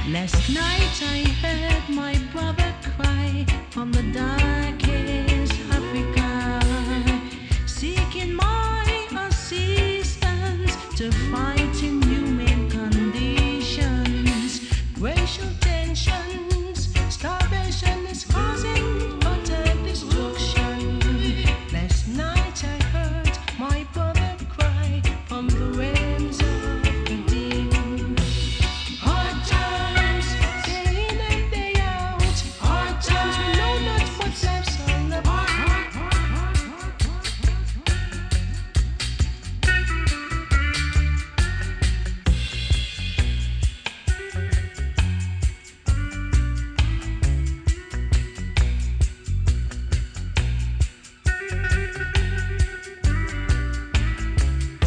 Last night I heard my brother cry from the darkest Africa, seeking my assistance to fight inhuman conditions, racial tensions, starvation is causing utter destruction. Last night I heard my brother cry from the realms of the deep. Hard times, day in and day out. Hard times, we know not what life's all about.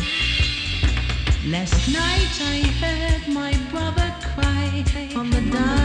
Last night I heard my brother cry from the dark.